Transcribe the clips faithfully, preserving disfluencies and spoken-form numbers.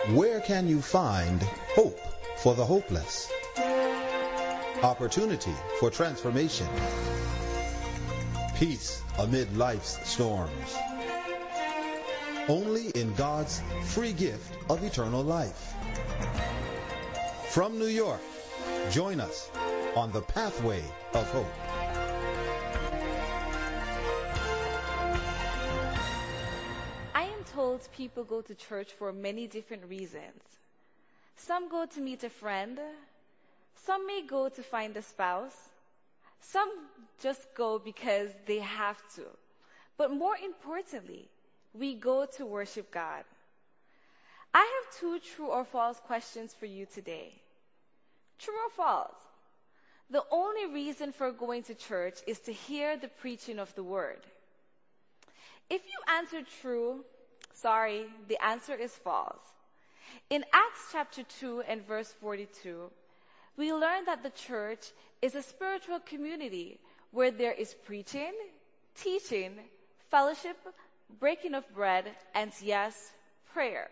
Where can you find hope for the hopeless? Opportunity for transformation. Peace amid life's storms. Only in God's free gift of eternal life. From New York, join us on the pathway of hope. I am told people go to church for many different reasons. Some go to meet a friend. Some may go to find a spouse. Some just go because they have to. But more importantly, we go to worship God. I have two true or false questions for you today. True or false? The only reason for going to church is to hear the preaching of the word. If you answer true, sorry, the answer is false. In Acts chapter two and verse forty-two, we learn that the church is a spiritual community where there is preaching, teaching, fellowship, breaking of bread, and yes, prayer.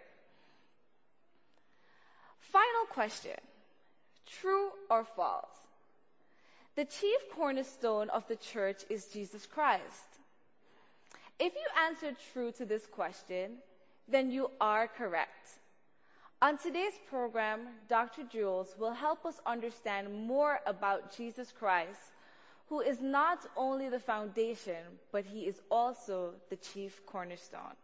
Final question. True or false? The chief cornerstone of the church is Jesus Christ. If you answered true to this question, then you are correct. On today's program, Doctor Jules will help us understand more about Jesus Christ, who is not only the foundation, but he is also the chief cornerstone.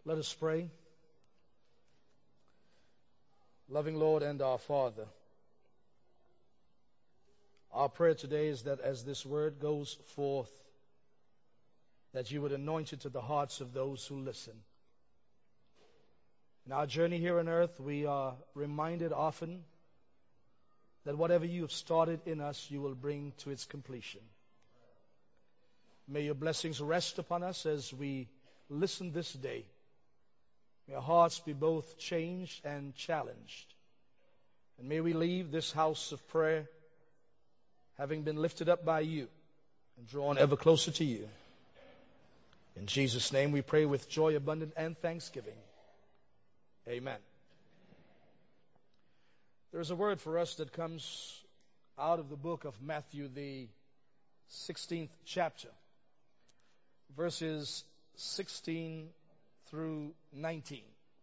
Let us pray. Loving Lord and our Father, our prayer today is that as this word goes forth, that you would anoint it to the hearts of those who listen. In our journey here on earth, we are reminded often that whatever you have started in us, you will bring to its completion. May your blessings rest upon us as we listen this day. May our hearts be both changed and challenged. And may we leave this house of prayer having been lifted up by you and drawn ever closer to you. In Jesus' name we pray with joy abundant and thanksgiving. Amen. There's a word for us that comes out of the book of Matthew, the sixteenth chapter, verses sixteen through nineteen.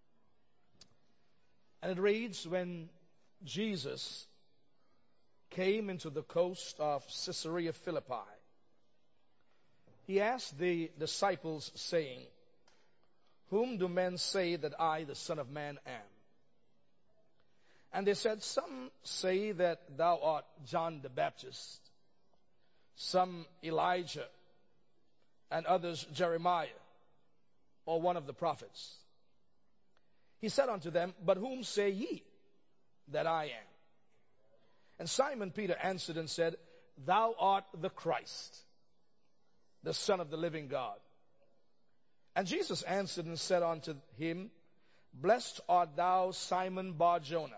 And it reads, when Jesus came into the coast of Caesarea Philippi, he asked the disciples, saying, whom do men say that I, the Son of Man, am? And they said, some say that thou art John the Baptist, some Elijah, and others Jeremiah, or one of the prophets. He said unto them, but whom say ye that I am? And Simon Peter answered and said, thou art the Christ, the Son of the living God. And Jesus answered and said unto him, blessed art thou, Simon Bar-Jonah,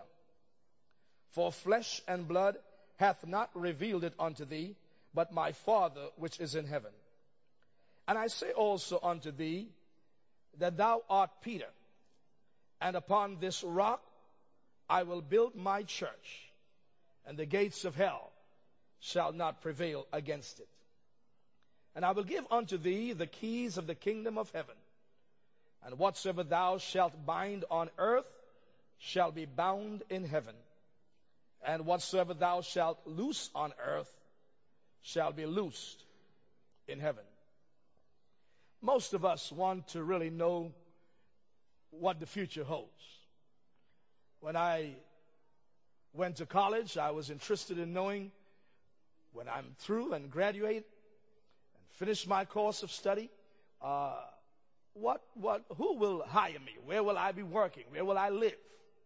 for flesh and blood hath not revealed it unto thee, but my Father which is in heaven. And I say also unto thee, that thou art Peter, and upon this rock I will build my church, and the gates of hell shall not prevail against it. And I will give unto thee the keys of the kingdom of heaven. And whatsoever thou shalt bind on earth shall be bound in heaven. And whatsoever thou shalt loose on earth shall be loosed in heaven. Most of us want to really know what the future holds. When I went to college, I was interested in knowing when I'm through and graduate and finish my course of study, uh, what, what, who will hire me? Where will I be working? Where will I live?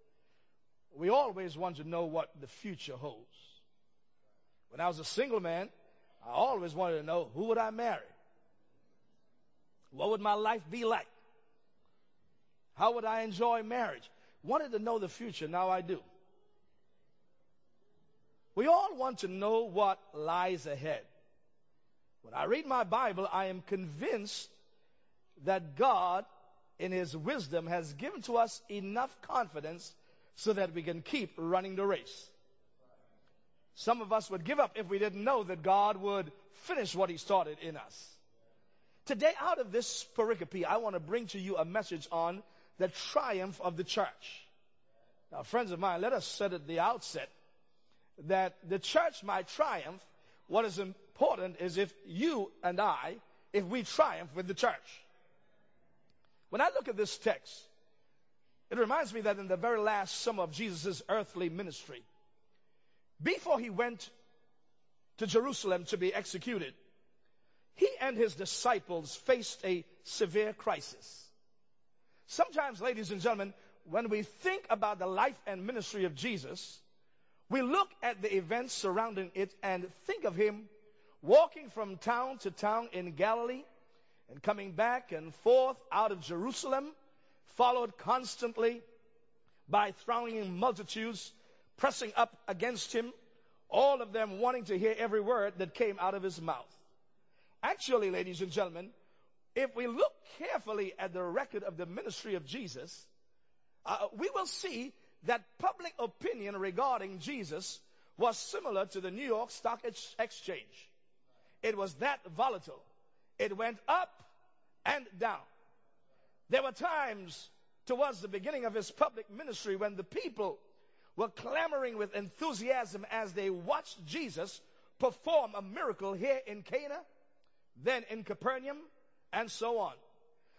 We always want to know what the future holds. When I was a single man, I always wanted to know, who would I marry? What would my life be like? How would I enjoy marriage? Wanted to know the future. Now I do. We all want to know what lies ahead. When I read my Bible, I am convinced that God, in His wisdom, has given to us enough confidence so that we can keep running the race. Some of us would give up if we didn't know that God would finish what He started in us. Today, out of this pericope, I want to bring to you a message on the triumph of the church. Now, friends of mine, let us set at the outset that the church might triumph. What is important is if you and I, if we triumph with the church. When I look at this text, it reminds me that in the very last summer of Jesus' earthly ministry, before He went to Jerusalem to be executed, He and His disciples faced a severe crisis. Sometimes, ladies and gentlemen, when we think about the life and ministry of Jesus, we look at the events surrounding it and think of Him walking from town to town in Galilee and coming back and forth out of Jerusalem, followed constantly by thronging multitudes pressing up against Him, all of them wanting to hear every word that came out of His mouth. Actually, ladies and gentlemen, if we look carefully at the record of the ministry of Jesus, uh, we will see that public opinion regarding Jesus was similar to the New York Stock Ex- Exchange. It was that volatile. It went up and down. There were times towards the beginning of His public ministry when the people were clamoring with enthusiasm as they watched Jesus perform a miracle here in Cana, then in Capernaum, and so on.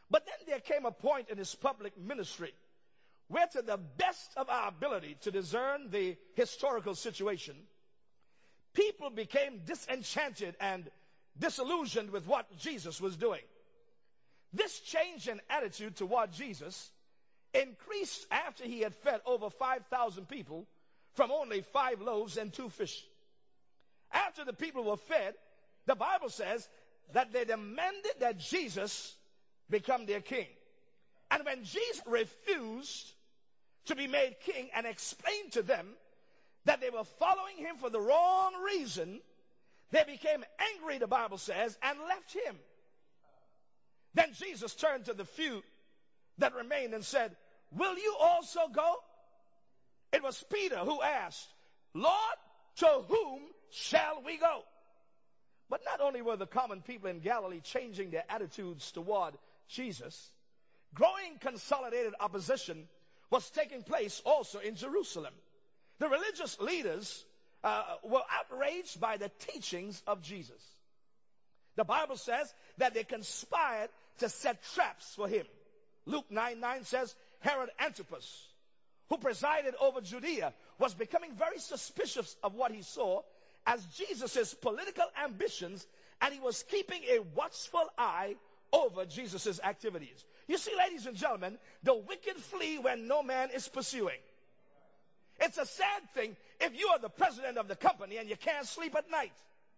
But then there came a point in his public ministry where, to the best of our ability to discern the historical situation, people became disenchanted and disillusioned with what Jesus was doing. This change in attitude toward Jesus increased after he had fed over five thousand people from only five loaves and two fish. After the people were fed, the Bible says that they demanded that Jesus become their king. And when Jesus refused to be made king and explained to them that they were following him for the wrong reason, they became angry, the Bible says, and left him. Then Jesus turned to the few that remained and said, "Will you also go?" It was Peter who asked, "Lord, to whom shall we go?" But not only were the common people in Galilee changing their attitudes toward Jesus, growing consolidated opposition was taking place also in Jerusalem. The religious leaders uh, were outraged by the teachings of Jesus. The Bible says that they conspired to set traps for him. Luke nine nine says, Herod Antipas, who presided over Judea, was becoming very suspicious of what he saw as Jesus' political ambitions, and he was keeping a watchful eye over Jesus' activities. You see, ladies and gentlemen, the wicked flee when no man is pursuing. It's a sad thing if you are the president of the company and you can't sleep at night.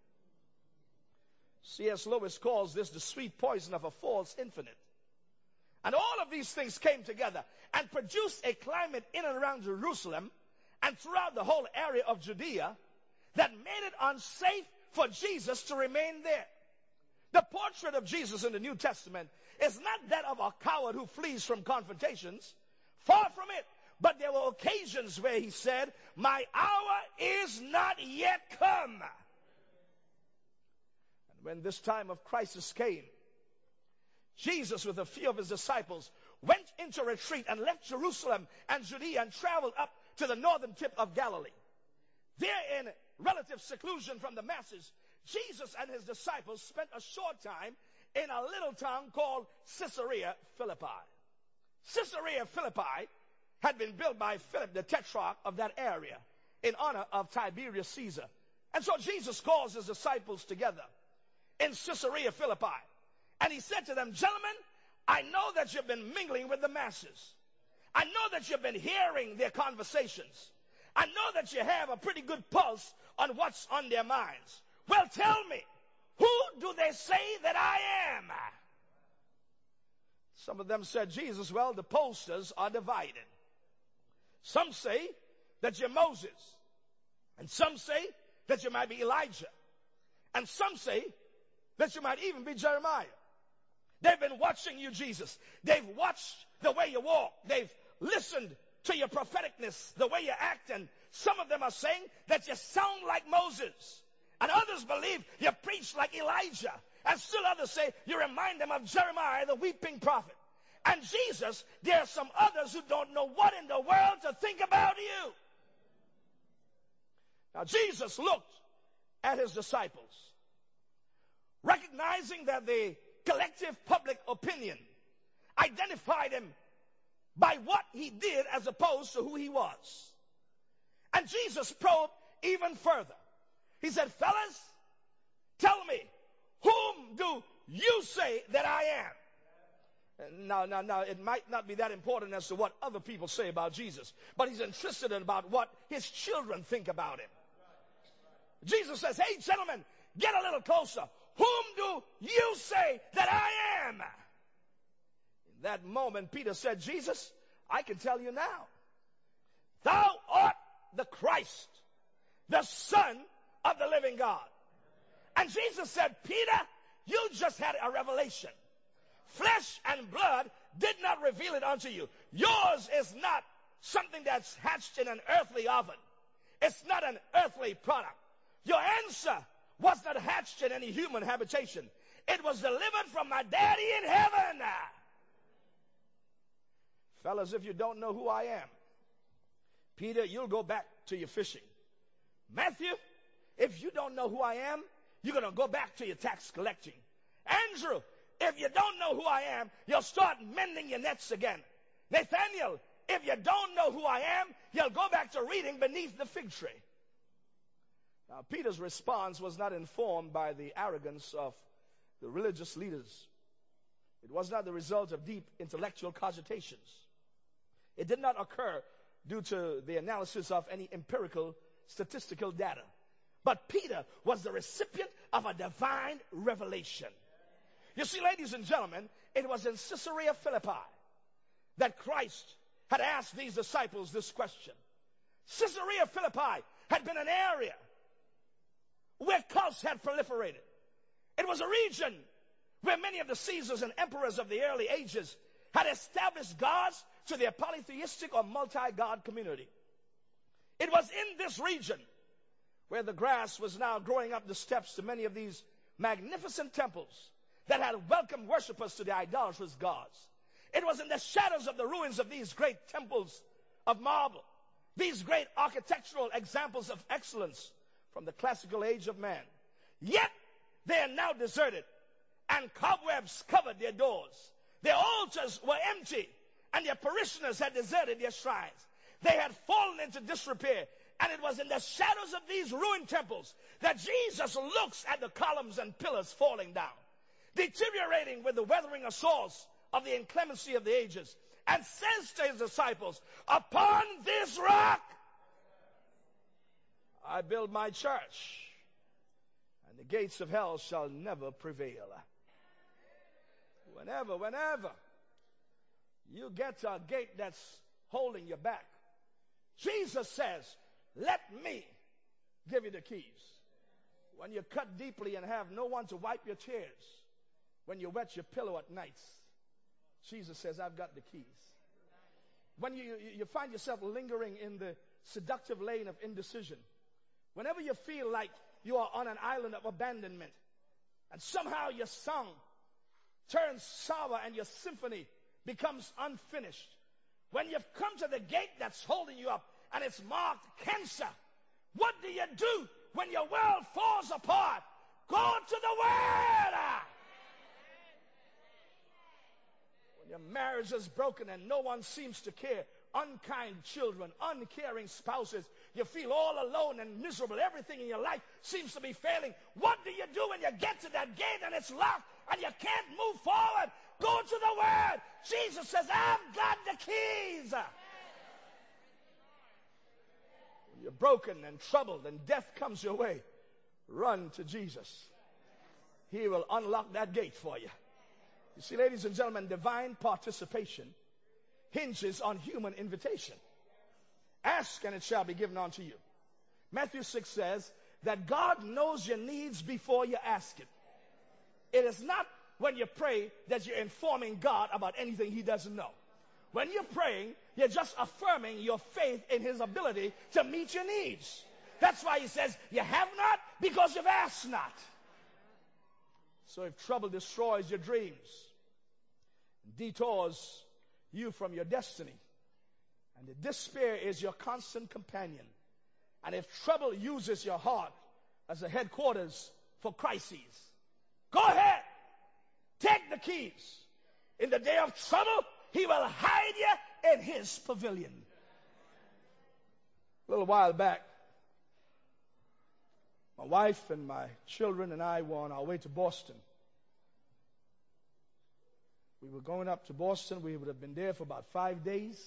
C S Lewis calls this the sweet poison of a false infinite. And all of these things came together and produced a climate in and around Jerusalem and throughout the whole area of Judea that made it unsafe for Jesus to remain there. The portrait of Jesus in the New Testament is not that of a coward who flees from confrontations. Far from it. But there were occasions where he said, "My hour is not yet come." And when this time of crisis came, Jesus, with a few of his disciples, went into retreat and left Jerusalem and Judea and traveled up to the northern tip of Galilee. There, in relative seclusion from the masses, Jesus and his disciples spent a short time in a little town called Caesarea Philippi. Caesarea Philippi had been built by Philip, the tetrarch of that area, in honor of Tiberius Caesar. And so Jesus calls his disciples together in Caesarea Philippi. And he said to them, "Gentlemen, I know that you've been mingling with the masses. I know that you've been hearing their conversations. I know that you have a pretty good pulse on what's on their minds. Well, tell me, who do they say that I am?" Some of them said, "Jesus, well, the pollsters are divided. Some say that you're Moses, and some say that you might be Elijah, and some say that you might even be Jeremiah. They've been watching you, Jesus. They've watched the way you walk. They've listened to your propheticness, the way you act, and some of them are saying that you sound like Moses, and others believe you preach like Elijah, and still others say you remind them of Jeremiah, the weeping prophet. And Jesus, there are some others who don't know what in the world to think about you." Now Jesus looked at his disciples, recognizing that the collective public opinion identified him by what he did as opposed to who he was. And Jesus probed even further. He said, "Fellas, tell me, whom do you say that I am?" Now, now, now, it might not be that important as to what other people say about Jesus, but he's interested in about what his children think about him. Jesus says, "Hey, gentlemen, get a little closer. Whom do you say that I am?" In that moment, Peter said, "Jesus, I can tell you now. Thou art the Christ, the Son of the living God." And Jesus said, "Peter, you just had a revelation. Flesh and blood did not reveal it unto you. Yours is not something that's hatched in an earthly oven. It's not an earthly product. Your answer was not hatched in any human habitation. It was delivered from my daddy in heaven." Fellas, if you don't know who I am, Peter, you'll go back to your fishing. Matthew, if you don't know who I am, you're going to go back to your tax collecting. Andrew, if you don't know who I am, you'll start mending your nets again. Nathaniel, if you don't know who I am, you'll go back to reading beneath the fig tree. Now, Peter's response was not informed by the arrogance of the religious leaders. It was not the result of deep intellectual cogitations. It did not occur due to the analysis of any empirical statistical data. But Peter was the recipient of a divine revelation. You see, ladies and gentlemen, it was in Caesarea Philippi that Christ had asked these disciples this question. Caesarea Philippi had been an area where cults had proliferated. It was a region where many of the Caesars and emperors of the early ages had established gods to their polytheistic or multi-god community. It was in this region where the grass was now growing up the steps to many of these magnificent temples that had welcomed worshipers to the idolatrous gods. It was in the shadows of the ruins of these great temples of marble, these great architectural examples of excellence from the classical age of man. Yet they are now deserted, and cobwebs covered their doors. Their altars were empty, and their parishioners had deserted their shrines. They had fallen into disrepair, and it was in the shadows of these ruined temples that Jesus looks at the columns and pillars falling down, deteriorating with the weathering assaults of the inclemency of the ages, and says to his disciples, upon this rock I build my church, and the gates of hell shall never prevail. Whenever, whenever you get to a gate that's holding you back, Jesus says, let me give you the keys. When you cut deeply and have no one to wipe your tears, when you wet your pillow at nights, Jesus says, I've got the keys. When you, you, you find yourself lingering in the seductive lane of indecision, whenever you feel like you are on an island of abandonment, and somehow your song turns sour and your symphony becomes unfinished, when you've come to the gate that's holding you up and it's marked cancer, what do you do when your world falls apart? Go to the Word. When your marriage is broken and no one seems to care, unkind children, uncaring spouses, you feel all alone and miserable, everything in your life seems to be failing. What do you do when you get to that gate and it's locked and you can't move forward? Go to the Word. Jesus says, I've got the keys. When you're broken and troubled and death comes your way, run to Jesus. He will unlock that gate for you. You see, ladies and gentlemen, divine participation hinges on human invitation. Ask and it shall be given unto you. Matthew six says that God knows your needs before you ask it. It is not when you pray that you're informing God about anything he doesn't know. When you're praying, you're just affirming your faith in his ability to meet your needs. That's why he says, you have not because you've asked not. So if trouble destroys your dreams, detours you from your destiny, and the despair is your constant companion, and if trouble uses your heart as a headquarters for crises, go ahead, take the keys. In the day of trouble, he will hide you in his pavilion. A little while back, my wife and my children and I were on our way to Boston. We were going up to Boston. We would have been there for about five days.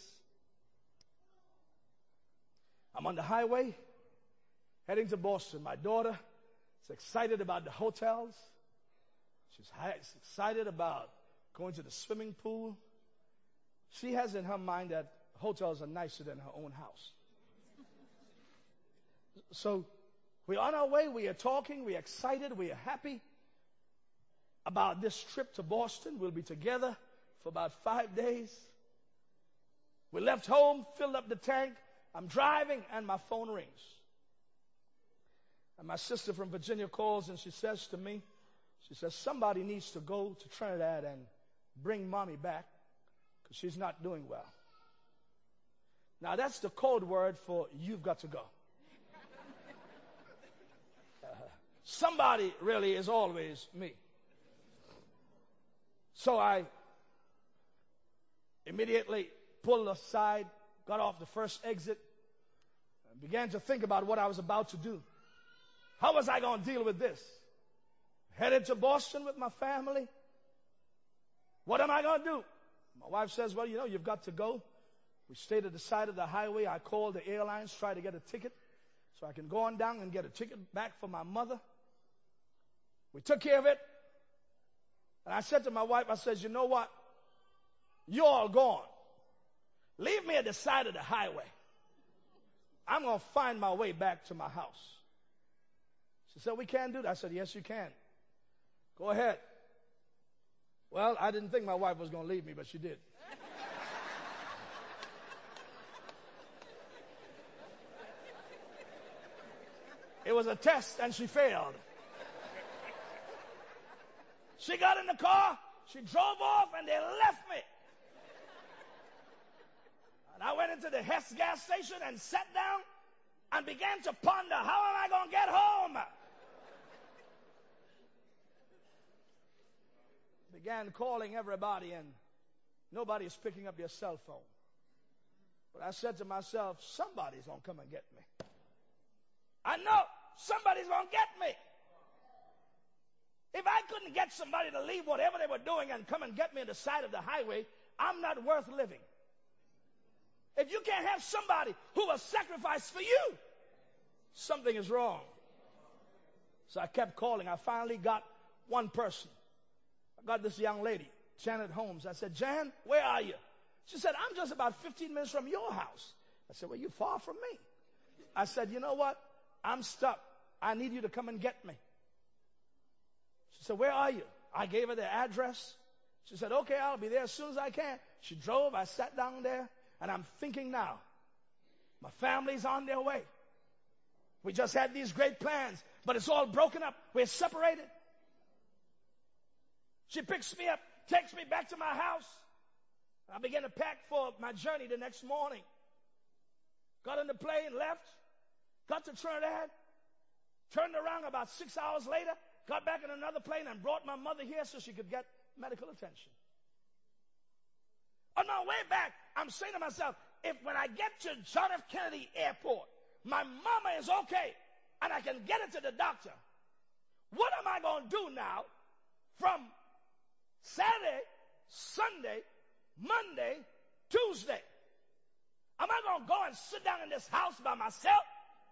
I'm on the highway heading to Boston. My daughter is excited about the hotels. She's excited about going to the swimming pool. She has in her mind that hotels are nicer than her own house. So we're on our way. We are talking. We're excited. We are happy about this trip to Boston. We'll be together for about five days. We left home, filled up the tank. I'm driving, and my phone rings. And my sister from Virginia calls, and she says to me, she says, somebody needs to go to Trinidad and bring mommy back because she's not doing well. Now, that's the code word for you've got to go. Uh, somebody really is always me. So I immediately pulled aside, got off the first exit, and began to think about what I was about to do. How was I going to deal with this? Headed to Boston with my family. What am I going to do? My wife says, well, you know, you've got to go. We stayed at the side of the highway. I called the airlines, tried to get a ticket so I can go on down and get a ticket back for my mother. We took care of it. And I said to my wife, I said, you know what? You're all gone. Leave me at the side of the highway. I'm going to find my way back to my house. She said, we can't do that. I said, yes, you can. Go ahead. Well, I didn't think my wife was going to leave me, but she did. It was a test, and she failed. She got in the car, she drove off, and they left me. And I went into the Hess gas station and sat down and began to ponder, how am I going to get home? Began calling everybody, and nobody's picking up their cell phone. But I said to myself, somebody's going to come and get me. I know somebody's going to get me. If I couldn't get somebody to leave whatever they were doing and come and get me on the side of the highway, I'm not worth living. If you can't have somebody who will sacrifice for you, something is wrong. So I kept calling. I finally got one person. I got this young lady, Janet Holmes. I said, Jan, where are you? She said, I'm just about fifteen minutes from your house. I said, well, you're far from me. I said, you know what? I'm stuck. I need you to come and get me. She said, where are you? I gave her the address. She said, okay, I'll be there as soon as I can. She drove. I sat down there, and I'm thinking now, my family's on their way. We just had these great plans, but it's all broken up. We're separated. She picks me up, takes me back to my house. I began to pack for my journey the next morning. Got on the plane, left, got to Trinidad, turned around about six hours later, got back in another plane and brought my mother here so she could get medical attention. On my way back, I'm saying to myself, if when I get to John F. Kennedy Airport, my mama is okay and I can get her to the doctor, what am I going to do now from Saturday, Sunday, Monday, Tuesday? Am I going to go and sit down in this house by myself?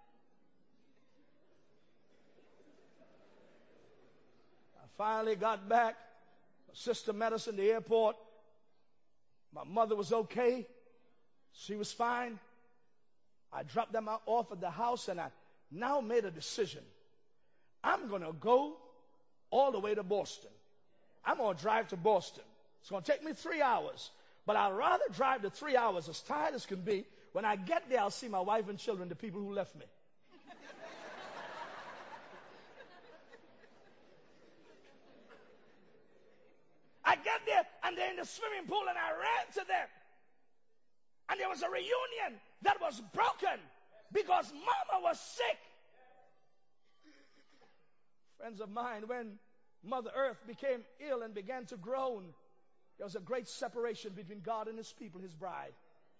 I finally got back. My sister met us in the airport. My mother was okay. She was fine. I dropped them off at the house, and I now made a decision. I'm going to go all the way to Boston. I'm going to drive to Boston. It's going to take me three hours. But I'd rather drive the three hours as tired as can be. When I get there, I'll see my wife and children, the people who left me. I get there, and they're in the swimming pool, and I ran to them. And there was a reunion that was broken because Mama was sick. Friends of mine, when Mother Earth became ill and began to groan, there was a great separation between God and His people, His bride.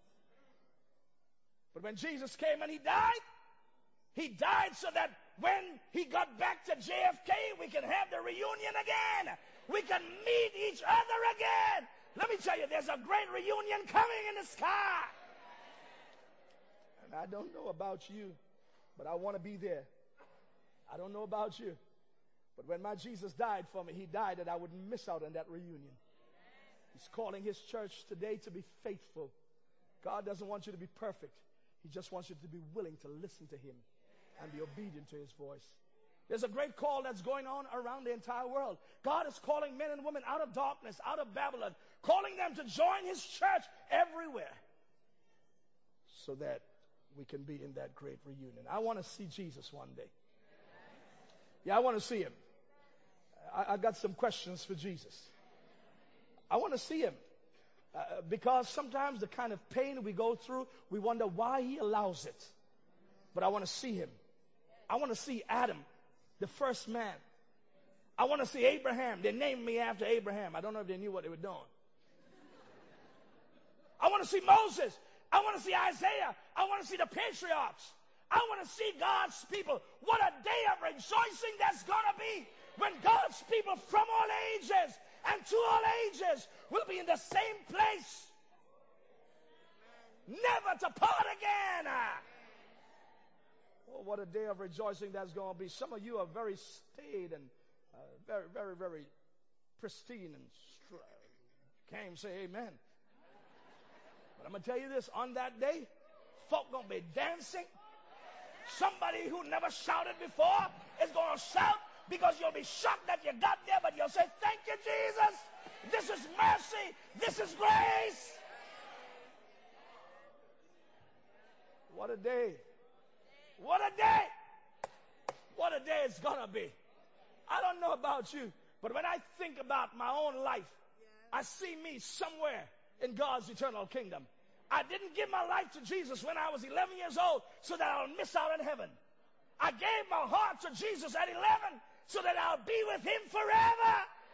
But when Jesus came and He died, He died so that when He got back to J F K, we can have the reunion again. We can meet each other again. Let me tell you, there's a great reunion coming in the sky. And I don't know about you, but I want to be there. I don't know about you, but when my Jesus died for me, He died that I wouldn't miss out on that reunion. He's calling His church today to be faithful. God doesn't want you to be perfect. He just wants you to be willing to listen to Him and be obedient to His voice. There's a great call that's going on around the entire world. God is calling men and women out of darkness, out of Babylon, calling them to join His church everywhere so that we can be in that great reunion. I want to see Jesus one day. Yeah, I want to see Him. I, I got some questions for Jesus. I want to see Him uh, because sometimes the kind of pain we go through, we wonder why He allows it. But I want to see Him. I want to see Adam, the first man. I want to see Abraham. They named me after Abraham. I don't know if they knew what they were doing. I want to see Moses. I want to see Isaiah. I want to see the patriarchs. I want to see God's people. What a day of rejoicing that's going to be when God's people from all ages and to all ages will be in the same place. Never to part again. Oh, what a day of rejoicing that's going to be. Some of you are very staid and uh, very, very, very pristine and str- can't even say amen. But I'm going to tell you this, on that day, folk going to be dancing. Somebody who never shouted before is going to shout because you'll be shocked that you got there, but you'll say, thank you, Jesus. This is mercy. This is grace. What a day. What a day. What a day it's going to be. I don't know about you, but when I think about my own life, I see me somewhere in God's eternal kingdom. I didn't give my life to Jesus when I was eleven years old so that I'll miss out on heaven. I gave my heart to Jesus at eleven so that I'll be with him forever.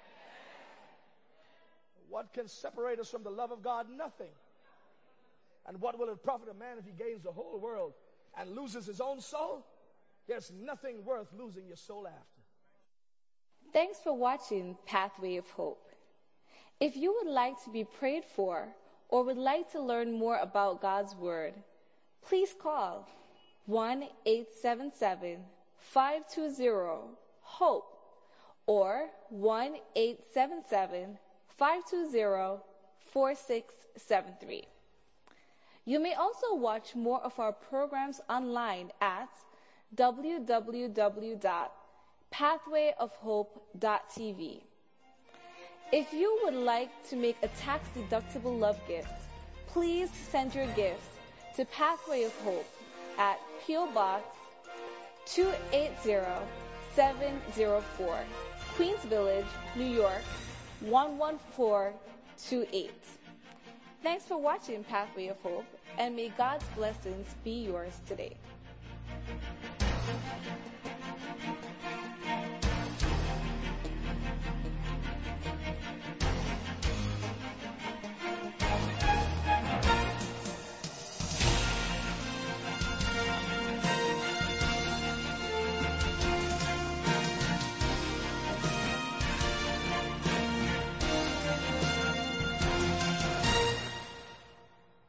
What can separate us from the love of God? Nothing. And what will it profit a man if he gains the whole world and loses his own soul? There's nothing worth losing your soul after. Thanks for watching Pathway of Hope. If you would like to be prayed for or would like to learn more about God's Word, please call one eight seven seven, five two zero, HOPE or one eight seven seven, five two zero, four six seven three. You may also watch more of our programs online at w w w dot pathway of hope dot t v. If you would like to make a tax-deductible love gift, please send your gift to Pathway of Hope at P O. Box two eight zero seven zero four, Queens Village, New York one one four two eight. Thanks for watching Pathway of Hope, and may God's blessings be yours today.